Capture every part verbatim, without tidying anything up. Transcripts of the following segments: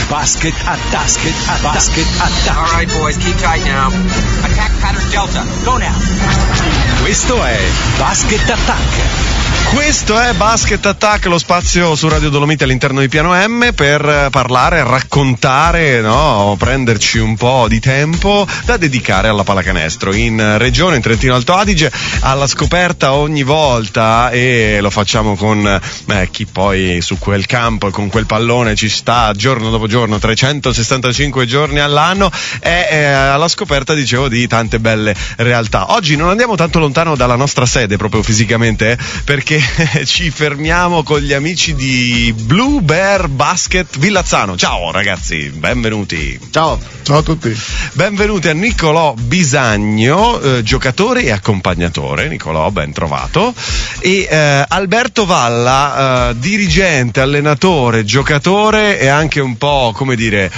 Basket Attack. Basket Attack. All right, boys, keep tight now. Attack pattern Delta. Go now. Questo è Basket Attack. Questo è Basket Attack, lo spazio su Radio Dolomiti all'interno di Piano M per parlare, raccontare, no, prenderci un po' di tempo da dedicare alla pallacanestro in regione, in Trentino Alto Adige, alla scoperta ogni volta, e lo facciamo con eh, chi poi su quel campo e con quel pallone ci sta giorno dopo giorno, trecentosessantacinque giorni all'anno, è eh, alla scoperta, dicevo, di tante belle realtà. Oggi non andiamo tanto lontano dalla nostra sede proprio fisicamente, eh, perché ci fermiamo con gli amici di Blue Bear Basket Villazzano. Ciao ragazzi, benvenuti. Ciao. Ciao a tutti. Benvenuti a Nicolò Bisagno, eh, giocatore e accompagnatore. Nicolò, ben trovato. E eh, Alberto Valla, eh, dirigente, allenatore, giocatore e anche un po', come dire,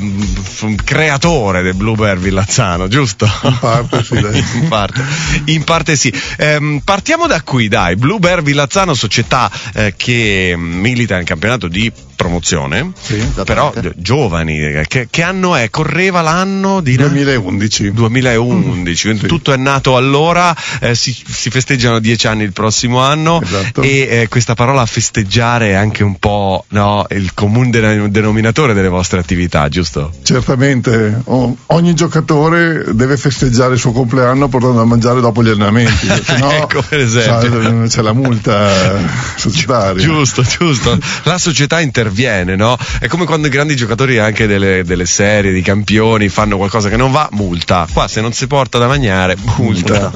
ehm, creatore del Blue Bear Villazzano, giusto? In parte sì, dai. In parte, in parte sì. Ehm, partiamo da qui, dai. Blue Bear Villazzano, società eh, che milita nel campionato di promozione, sì, però giovani. Che, che anno è? Correva l'anno di duemilaundici. duemilaundici, Mm, sì. Tutto è nato allora, eh, si, si festeggiano dieci anni il prossimo anno, esatto. E eh, questa parola festeggiare è anche un po', no, il comune denominatore delle vostre attività, giusto? Certamente, o, ogni giocatore deve festeggiare il suo compleanno portando a mangiare dopo gli allenamenti, sennò Ecco, per esempio. c'è, c'è la multa societaria. Giusto, giusto. La società interviene, no? È come quando i grandi giocatori anche delle, delle serie di campioni fanno qualcosa che non va, multa. Qua se non si porta da mangiare, multa.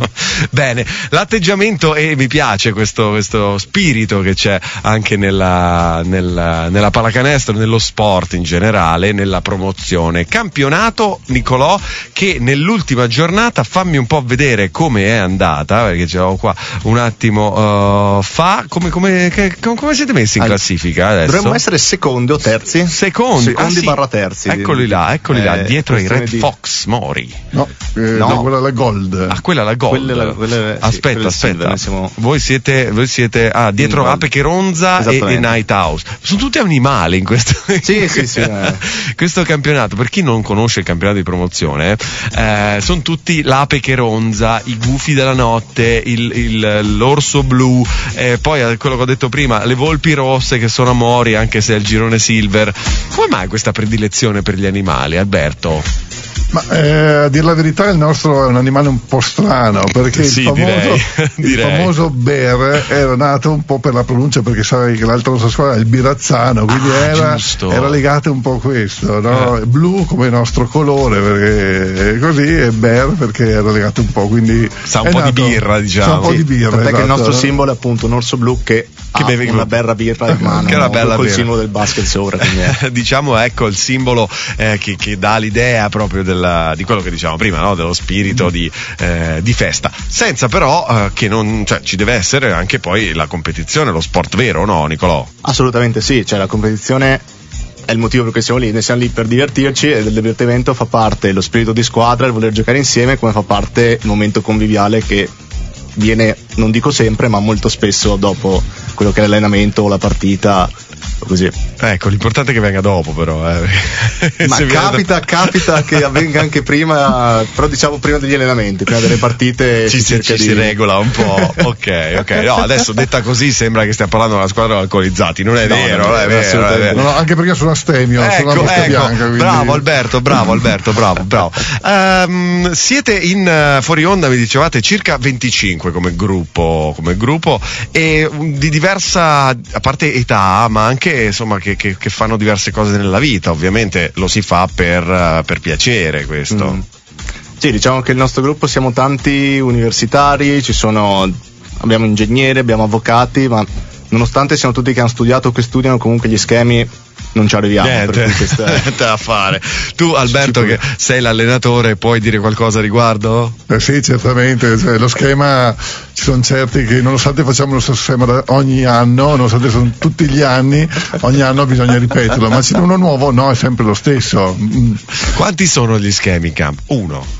Bene, l'atteggiamento, e mi piace questo, questo spirito che c'è anche nella, nella, nella pallacanestro, nello sport in generale, nella promozione. Campionato, Nicolò, che nell'ultima giornata, fammi un po' vedere come è andata, perché ce l'ho qua un attimo uh, fa, come, come, che, come siete messi in classifica adesso? Dovremmo essere secondi o terzi? Secondi, secondi ah, sì. barra terzi. Eccoli là, eccoli eh, là, dietro i Red di... Fox Mori. No, eh, No. no, quella è la Gold. Ah, quella è la Gold. Quelle la- quelle- sì, aspetta, quelle aspetta. silver, siamo- Voi siete, voi siete, ah, dietro Gold. Ape che Ronza e, e Esattamente. Night House. Sono tutti animali in questo, Sì, sì, sì, eh. questo campionato. Per chi non conosce il campionato di promozione, eh, sono tutti l'Ape che Ronza, i Gufi della notte, il, il, l'orso blu, eh, poi eh, quello che ho detto prima, le volpi rosse che sono a Mori, anche se è il girone silver. Come mai questa predilezione per gli animali, Alberto? Ma eh, a dire la verità il nostro è un animale un po' strano, perché Sì, il, famoso, direi, il direi. famoso bear era nato un po' per la pronuncia, perché sai che l'altra nostra squadra è il birazzano, quindi Ah, era, giusto. era legato un po' a questo, no? Eh. Blu come il nostro colore, perché così, e bear perché era legato un po', quindi Sa un è po' nato- di birra, diciamo. sa un po' Sì, di birra, Tant'è che il esatto. nostro simbolo è appunto un orso blu che, Che ha beve una bella birra in mano, Che è una bella col birra. simbolo del basket sopra. quindi è- Diciamo, ecco, il simbolo eh, che, che dà l'idea proprio della, di quello che dicevamo prima, no? Dello spirito di, eh, di festa, senza però eh, che non, cioè, ci deve essere anche poi la competizione, lo sport vero, no, Nicolò? Assolutamente sì, cioè la competizione è il motivo per cui siamo lì, noi siamo lì per divertirci, e del divertimento fa parte lo spirito di squadra, il voler giocare insieme, come fa parte il momento conviviale che viene, non dico sempre, ma molto spesso dopo quello che è l'allenamento o la partita o così. Ecco, l'importante è che venga dopo, però. Eh. Ma Se viene capita, dopo- capita che avvenga anche prima, però diciamo prima degli allenamenti, prima delle partite Ci, si si, cerca ci di... si regola un po'. Ok, ok. No, adesso detta così sembra che stiamo parlando della squadra di alcolizzati. Non è No, vero, no, non è vero. assolutamente. Non è vero. No, no, anche perché sono astemio, sono Ecco, una mosca ecco, bianca, quindi... bravo Alberto, bravo Alberto, bravo, bravo. Ehm, siete in uh, fuori onda, mi dicevate, circa venticinque come gruppo, come gruppo, e um, di diversa, a parte età, ma anche insomma che, che, che fanno diverse cose nella vita. Ovviamente lo si fa per, uh, per piacere questo. Mm. Sì, diciamo che il nostro gruppo siamo tanti universitari, ci sono, abbiamo ingegneri, abbiamo avvocati, ma nonostante siamo tutti che hanno studiato o che studiano, comunque gli schemi non ci arriviamo. Niente, per cui questa è- niente da fare. Tu Alberto, che sei l'allenatore, puoi dire qualcosa a riguardo? Eh sì, certamente, cioè, lo schema, ci sono certi che nonostante facciamo lo stesso schema da- ogni anno, nonostante sono tutti gli anni, ogni anno bisogna ripeterlo, ma se c'è uno nuovo, no, è sempre lo stesso. Mm. Quanti sono gli schemi in campo? Uno.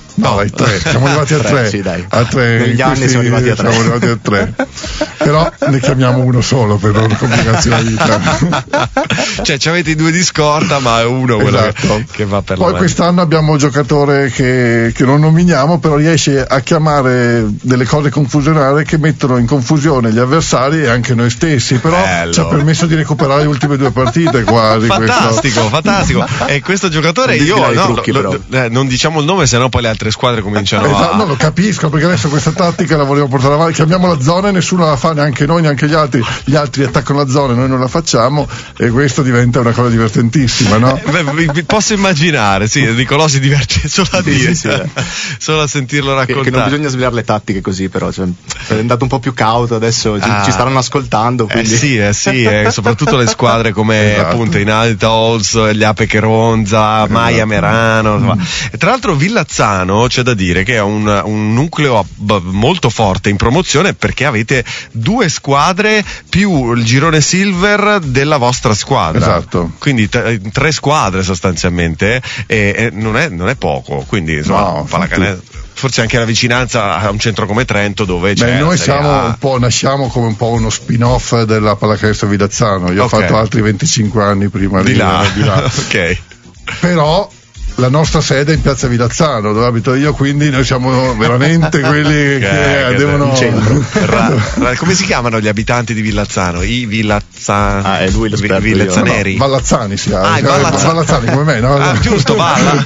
No, ai tre, siamo arrivati a tre. tre, sì, dai. A tre. Negli in anni questi- siamo arrivati a tre. Siamo arrivati a tre. Però ne chiamiamo uno solo per la complicazione di vita. Cioè, ci avete i due di scorta, ma è uno quello Esatto. che, che va per la Poi maglia. quest'anno abbiamo un giocatore che, che non nominiamo, però riesce a chiamare delle cose confusionarie che mettono in confusione gli avversari e anche noi stessi, però Bello. ci ha permesso di recuperare le ultime due partite quasi. Fantastico, fantastico. E questo giocatore Non io dici no, i trucchi, lo- lo- eh, non diciamo il nome, sennò poi le altre squadre cominciano Esatto, a. no, lo capisco, perché adesso questa tattica la volevo portare avanti, chiamiamo la zona e nessuno la fa, neanche noi, neanche gli altri, gli altri attaccano la zona e noi non la facciamo, e questo diventa una cosa divertentissima, no? Eh, beh, vi- vi posso immaginare, sì, Nicolò si diverte solo a Sì, dire, sì, sì. solo a sentirlo Che, che non raccontare. bisogna svegliare le tattiche così, però cioè, è andato un po' più cauto adesso, ci, Ah. ci staranno ascoltando, Eh quindi sì, eh sì, eh, soprattutto le squadre come Esatto. appunto i Night Owls, gli Ape Cheronza, Maia Merano, insomma. E tra l'altro Villazzano c'è da dire che è un, un nucleo b- molto forte in promozione, perché avete due squadre più il girone silver della vostra squadra. Esatto. Quindi t- tre squadre sostanzialmente, e, e non, è, non è poco, quindi insomma, No, pallacanestro. Forse anche la vicinanza a un centro come Trento, dove c'è Beh, la noi Serie siamo A. un po', nasciamo come un po' uno spin-off della pallacanestro Villazzano. Io Ok. ho fatto altri venticinque anni prima di di, là, di là. ok. Però la nostra sede è in piazza Villazzano, dove abito io, quindi noi siamo veramente quelli che che devono. in centro. Ra- ra- come si chiamano gli abitanti di Villazzano? I Villazzani. Ah, è lui l'esperto, io. Villazzaneri. Vallazzani si chiama. Ah, i si chiama Vallazzani. Vallazzani come me, no? Ah, giusto, Valla.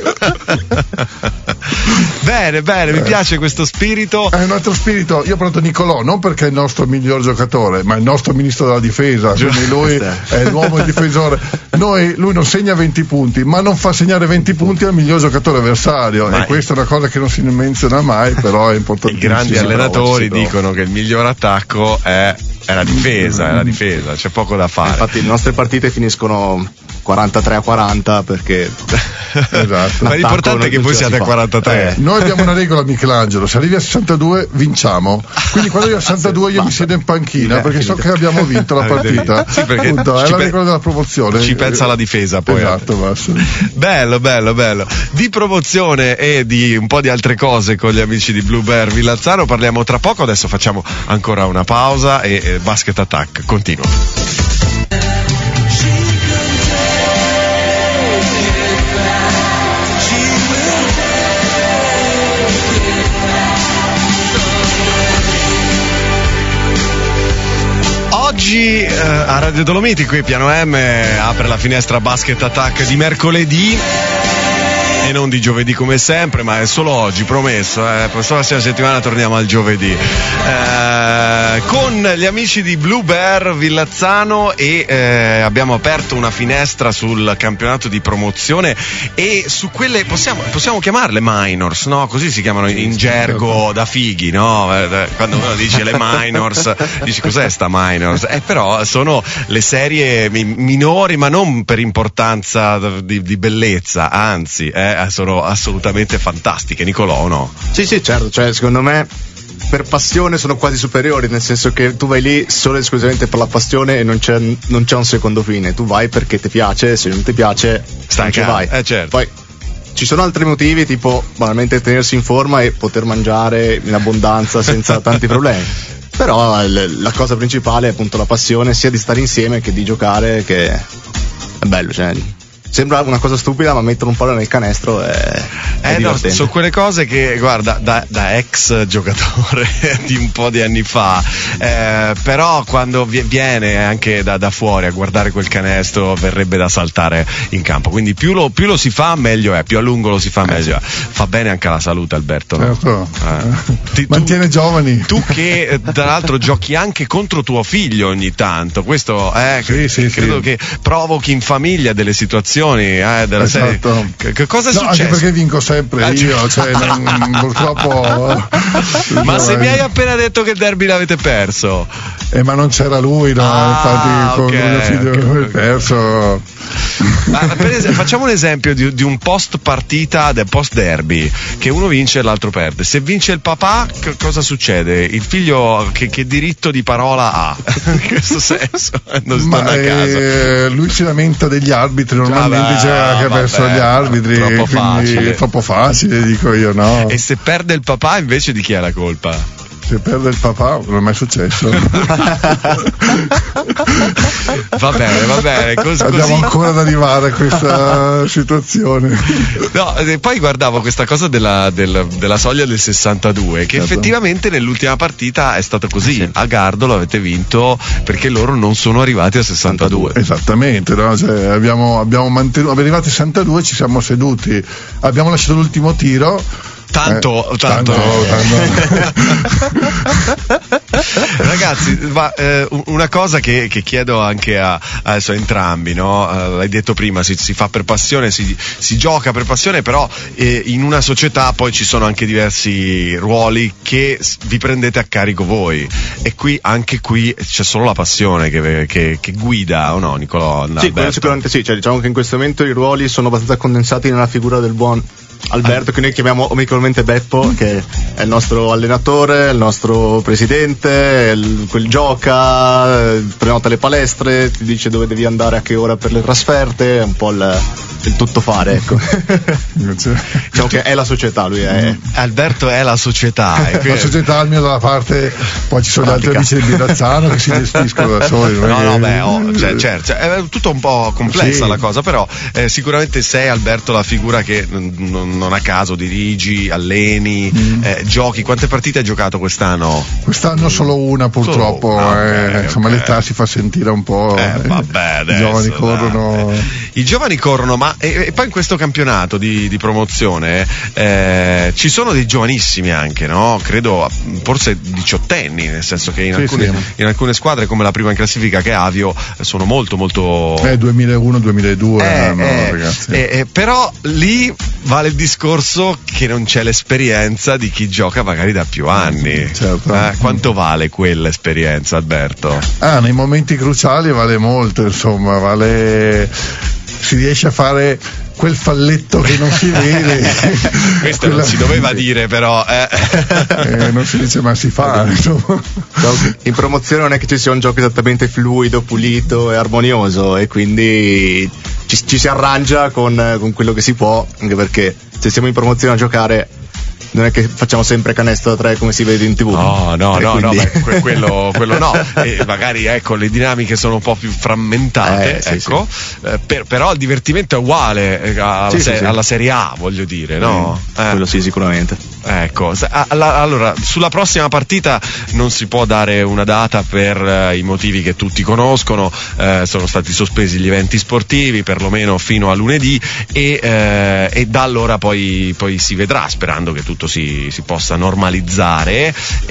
Bene, bene, mi piace questo spirito. È un altro spirito. Io ho parlato Nicolò non perché è il nostro miglior giocatore, ma è il nostro ministro della difesa. Quindi lui è l'uomo il difensore. Noi, lui non segna venti punti, ma non fa segnare venti punti al miglior giocatore avversario. Ma e questa è una cosa che non si menziona mai, però è I importantissimo. grandi allenatori si trova. dicono che il miglior attacco è, è la difesa, è la difesa, c'è poco da fare. infatti le nostre partite finiscono quarantatré a quaranta perché Esatto. Ma l'importante è che non voi ce la siate si a fa. quarantatré. Eh. Noi abbiamo una regola, Michelangelo: se arrivi a sessantadue vinciamo. Quindi quando io a sessantadue io mi siedo in panchina, Eh, perché so che abbiamo vinto la partita. Sì, perché Appunto, è ci la pe- regola della promozione. ci pensa la difesa poi. Esatto, basta. Bello, bello, bello. Di promozione e di un po' di altre cose con gli amici di Blue Bear Villazzano parliamo tra poco. Adesso facciamo ancora una pausa e, e Basket Attack continua. Oggi eh, a Radio Dolomiti, qui Piano M, apre la finestra Basket Attack di mercoledì e non di giovedì come sempre, ma è solo oggi, promesso. Eh. La prossima settimana torniamo al giovedì. Eh, con gli amici di Blue Bear Villazzano e eh, abbiamo aperto una finestra sul campionato di promozione e su quelle possiamo, possiamo chiamarle minors, no? Così si chiamano in gergo da fighi, no? Eh, Quando uno dice le minors, dici cos'è sta minors? Eh, però sono le serie mi- minori, ma non per importanza di, di bellezza, anzi, eh, sono assolutamente fantastiche. Nicolò, no? sì sì certo, cioè secondo me per passione sono quasi superiori, nel senso che tu vai lì solo e esclusivamente per la passione e non c'è, non c'è un secondo fine, tu vai perché ti piace, se non ti piace Stai non ci calmo. vai. Eh, certo. Poi ci sono altri motivi, tipo banalmente tenersi in forma e poter mangiare in abbondanza senza tanti problemi. Però l- la cosa principale è appunto la passione, sia di stare insieme che di giocare, che è bello, cioè sembra una cosa stupida, ma mettere un pallone nel canestro è, è Eh no, divertente. sono quelle cose che, guarda, da, da ex giocatore di un po' di anni fa, eh, però quando vi- viene anche da, da fuori a guardare quel canestro verrebbe da saltare in campo. Quindi più lo, più lo si fa, meglio è, più a lungo lo si fa, meglio è. Fa bene anche alla salute, Alberto. no? Certo. Eh. Ti- tu- Mantiene giovani. Tu che eh, tra l'altro giochi anche contro tuo figlio ogni tanto, questo eh, Sì, sì, credo sì. che provochi in famiglia delle situazioni eh, della serie. Esatto. Che, che cosa è No, successo? anche perché vinco sempre Ah, io, cioè non- purtroppo. Ma se no, mi hai eh, appena detto che il derby l'avete perso. eh, ma non c'era lui, no? Ah, Infatti con ok, mio figlio ok, l'ho ok. perso. Ma per esempio, facciamo un esempio di, di un post partita, del post derby, che uno vince e l'altro perde. Se vince il papà, c- cosa succede? Il figlio che, che diritto di parola ha? In questo senso, non sta a caso. Eh, lui si lamenta degli arbitri, normalmente dice che ha perso gli arbitri, troppo quindi facile. è troppo facile, dico io, no? E se perde il papà, invece, di chi è la colpa? Se perde il papà non è mai successo. Va bene, va bene, cos- abbiamo così. ancora da arrivare a questa situazione. No, e poi guardavo questa cosa della, del, della soglia del sessantadue, che certo. effettivamente nell'ultima partita è stato così. A Gardolo avete vinto perché loro non sono arrivati a sessantadue. Esattamente, no? Cioè, abbiamo, abbiamo mantenuto, abbiamo arrivati a sessantadue, ci siamo seduti, abbiamo lasciato l'ultimo tiro. Tanto, eh, tanto, tanto, tanto. Ragazzi, ma, eh, una cosa che, che chiedo anche a, adesso a entrambi, no? Uh, l'hai detto prima, si, si fa per passione, si, si gioca per passione, però eh, in una società poi ci sono anche diversi ruoli che vi prendete a carico voi, e qui anche qui c'è solo la passione che, che, che guida, o no, Nicolò? Sì, quello sicuramente sì, cioè, diciamo che in questo momento i ruoli sono abbastanza condensati nella figura del buon Alberto, che noi chiamiamo amichevolmente Beppo, che è il nostro allenatore, il nostro presidente, il, quel gioca, prenota le palestre, ti dice dove devi andare, a che ora per le trasferte, è un po' il, il tuttofare, ecco. Diciamo che è la società, lui è. Alberto è la società. La società, almeno dalla parte, poi ci sono gli altri amici del Birazzano che si gestiscono da soli. No, no, beh, oh, cioè, certo, è tutto un po' complessa sì. La cosa, però eh, sicuramente sei, Alberto, la figura che non, non a caso dirigi, alleni, mm. eh, giochi. Quante partite hai giocato quest'anno? Quest'anno solo una, purtroppo. Solo una. Eh, Okay, insomma, okay. L'età si fa sentire un po'. Eh, vabbè, adesso, I giovani corrono. Dai. I giovani corrono, ma e, e poi in questo campionato di, di promozione eh, ci sono dei giovanissimi anche, no? Credo forse diciottenni, nel senso che in, sì, alcune, sì. in alcune squadre, come la prima in classifica che è Avio, sono molto molto eh, duemilauno duemiladue eh, no, eh, ragazzi. Eh, eh, però lì vale il discorso che non c'è l'esperienza di chi gioca magari da più anni. Certo. Eh, quanto vale quell'esperienza, Alberto? Ah, nei momenti cruciali vale molto, insomma, vale, si riesce a fare quel falletto che non si vede. Questo Quella... non si doveva dire, però eh. Eh, non si dice, ma si fa, insomma. In promozione non è che ci sia un gioco esattamente fluido, pulito e armonioso, e quindi ci, ci si arrangia con, con quello che si può, anche perché se siamo in promozione a giocare non è che facciamo sempre canestro da tre come si vede in tv. No, no, e no, quindi... no beh, que- quello, quello no. E magari ecco le dinamiche sono un po' più frammentate, eh, sì, ecco. Sì. Eh, per, però il divertimento è uguale eh, alla, sì, se- sì, sì. alla Serie A, voglio dire, no? Mm, Eh. Quello sì, sicuramente. Ecco, allora sulla prossima partita non si può dare una data per eh, i motivi che tutti conoscono, eh, sono stati sospesi gli eventi sportivi perlomeno fino a lunedì e, eh, e da allora poi, poi si vedrà, sperando che tutto si, si possa normalizzare.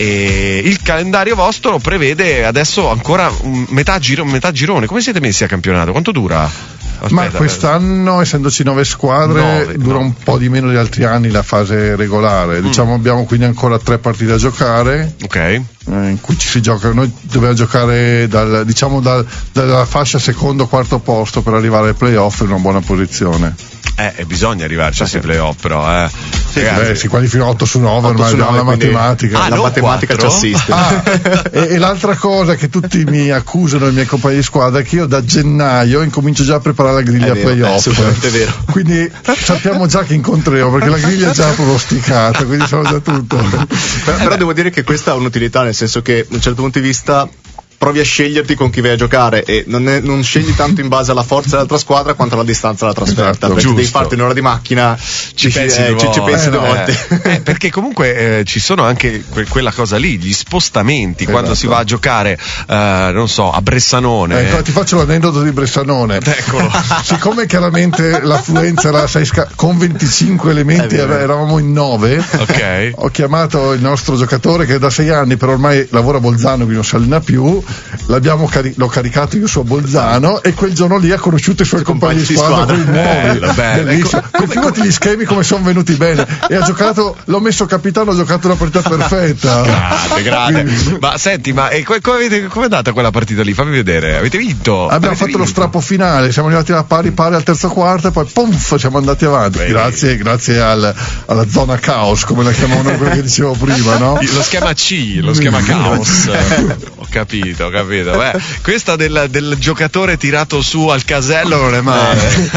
E il calendario vostro prevede adesso ancora un metà, giro, metà girone. Come siete messi a campionato? Quanto dura? Aspetta, ma quest'anno, essendoci nove squadre, nove, dura no. un po' di meno di altri anni la fase regolare. Mm. Diciamo, abbiamo quindi ancora tre partite da giocare. Ok. Eh, in cui ci si gioca. Noi dobbiamo giocare dal, diciamo dal, dalla fascia secondo quarto posto per arrivare ai playoff in una buona posizione. Eh, e bisogna arrivarci a sì. questi playoff, però, eh. Sì, beh, si qualificano otto su nove, ormai abbiamo la matematica. Ah, la matematica quattro? ci assiste. Ah, e, e l'altra cosa che tutti mi accusano, i miei compagni di squadra, è che io da gennaio incomincio già a preparare la griglia È vero, playoff. è sicuramente vero. Quindi sappiamo già che incontreremo, perché la griglia è già pronosticata, quindi sono già tutto. Però, però devo dire che questa ha un'utilità, nel senso che da un certo punto di vista provi a sceglierti con chi vai a giocare e non, è, non scegli tanto in base alla forza dell'altra squadra quanto alla distanza della trasferta, esatto, perché giusto. devi farti un'ora di macchina, ci, ci pensi eh, due ci, ci volte. pensi Eh, due no, volte. eh. Eh, perché comunque eh, ci sono anche que- quella cosa lì, gli spostamenti, Esatto. quando si va a giocare eh, non so, a Bressanone. Ecco, ti faccio l'aneddoto di Bressanone. Eccolo. Siccome chiaramente l'affluenza era sei sca- con venticinque elementi, È vero. eravamo in nove, Ok. ho chiamato il nostro giocatore che da sei anni però ormai lavora a Bolzano, quindi non si allena più, l'abbiamo cari- l'ho caricato io su a Bolzano e quel giorno lì ha conosciuto i suoi compagni di squadra, quelli nuovi. Bello, bello. Bellissimo. Ecco, come- Figurati gli schemi come sono venuti bene, e ha giocato, l'ho messo capitano, ha giocato una partita perfetta. Grande, grande. Ma senti, ma e co- come, avete, come è andata quella partita lì? Fammi vedere. Avete vinto? Abbiamo Avete fatto lo vinto? strappo finale, siamo arrivati a pari pari al terzo quarto e poi pum, siamo andati avanti. Beh, Grazie, grazie al, alla zona caos, come la chiamavano quello che dicevo prima, no? Lo schema C, lo schema caos. Ho capito, ho capito. Beh, questa del, del giocatore tirato su al casello non è male.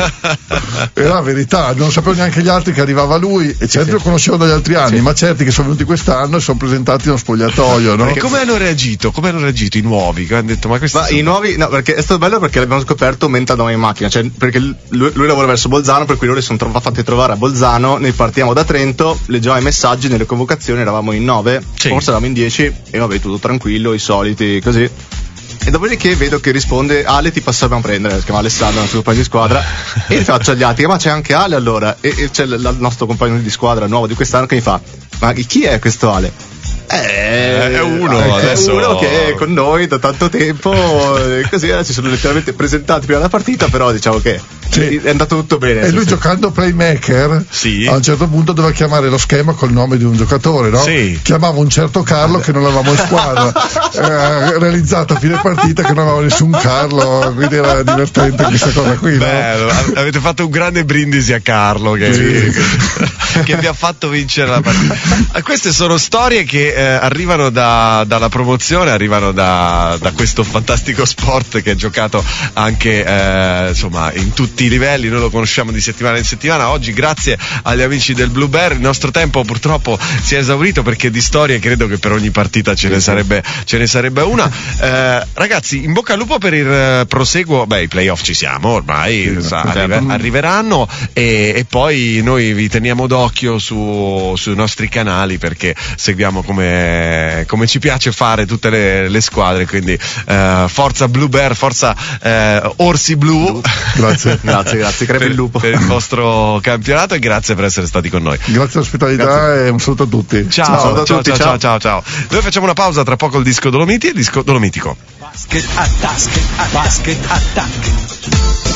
È la verità, non sapevo neanche gli altri che arrivava lui, e certi lo conoscevano dagli altri anni, ma certi che sono venuti quest'anno e sono presentati nello spogliatoio, no? E come hanno reagito? Come hanno reagito i nuovi? Che hanno detto, ma questi Ma sono- i nuovi, no, perché è stato bello perché l'abbiamo scoperto mentre andavamo in macchina, cioè perché lui, lui lavora verso Bolzano, per cui loro si sono trov- fatti trovare a Bolzano, noi partiamo da Trento, leggevamo i messaggi nelle convocazioni, eravamo in nove, Sì. forse eravamo in dieci, e vabbè, tutto tranquillo, i soliti, così. E dopodiché vedo che risponde: Ale, ti passavamo a prendere, si chiama Alessandro, il nostro compagno di squadra, e gli faccio agli altri: ma c'è anche Ale allora? E, e c'è l- il nostro compagno di squadra nuovo di quest'anno che mi fa: ma chi è questo Ale? Eh, È uno, è adesso- uno che è con noi da tanto tempo, e così eh, si sono letteralmente presentati prima della partita, però diciamo che Sì. è andato tutto bene. E lui sì. giocando playmaker, Sì. a un certo punto doveva chiamare lo schema col nome di un giocatore, no? Sì. Chiamava un certo Carlo che non avevamo in squadra, eh, realizzato a fine partita che non aveva nessun Carlo, quindi era divertente questa cosa qui, no? Bello, av- avete fatto un grande brindisi a Carlo che, Sì. che vi ha fatto vincere la partita. Ah, Queste sono storie che eh, arrivano da- dalla promozione, arrivano da, da questo fantastico sport che è giocato anche eh, insomma in tutti i livelli. Noi lo conosciamo di settimana in settimana. Oggi, grazie agli amici del Blue Bear, il nostro tempo purtroppo si è esaurito, perché di storie credo che per ogni partita ce ne sarebbe, ce ne sarebbe una. Eh, ragazzi, in bocca al lupo per il eh, proseguo. Beh, i playoff ci siamo ormai, Sì, sa, certo. arrive- arriveranno, e, e poi noi vi teniamo d'occhio su, sui nostri canali, perché seguiamo come, come ci piace fare tutte le, le squadre, quindi eh, forza Blue Bear, forza eh, Orsi Blu. Grazie. Grazie, grazie, crepi per, il lupo. per il vostro campionato, e grazie per essere stati con noi. Grazie all'ospitalità Grazie. e un saluto a tutti. Ciao, Ciao ciao, a ciao, tutti, ciao, ciao, ciao. ciao, ciao. Noi facciamo una pausa, tra poco il disco Dolomiti e il disco Dolomitico. Basket Attack. Basket Attack.